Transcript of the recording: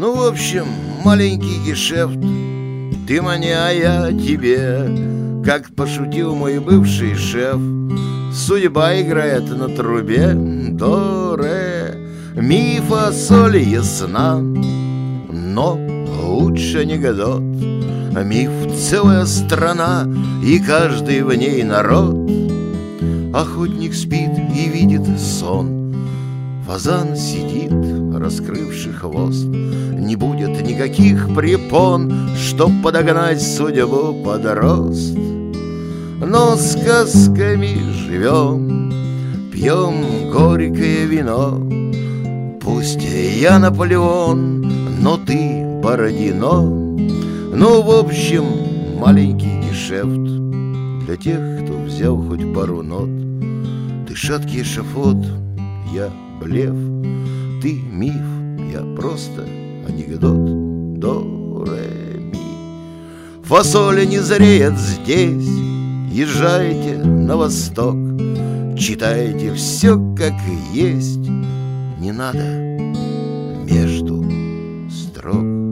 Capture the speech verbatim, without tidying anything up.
Ну, в общем, маленький гешефт. Ты мне, а я тебе. Как пошутил мой бывший шеф, судьба играет на трубе. До, ре, ми, фа, соль ясна, но лучше анекдот. Миф — целая страна, и каждый в ней народ. Охотник спит и видит сон. Фазан сидит, раскрывший хвост. Не будет никаких препон, чтоб подогнать судьбу под рост. Но сказками живем, пьем горькое вино. Пусть я Наполеон, но ты Бородино. Ну, в общем, маленький гешефт для тех, кто взял хоть пару нот. Ты шаткий эшафот, я блеф. Ты миф, я просто анекдот. До, ре, ми. Фасоля не зреет здесь. Езжайте на восток, читайте все как есть. Не надо между строк.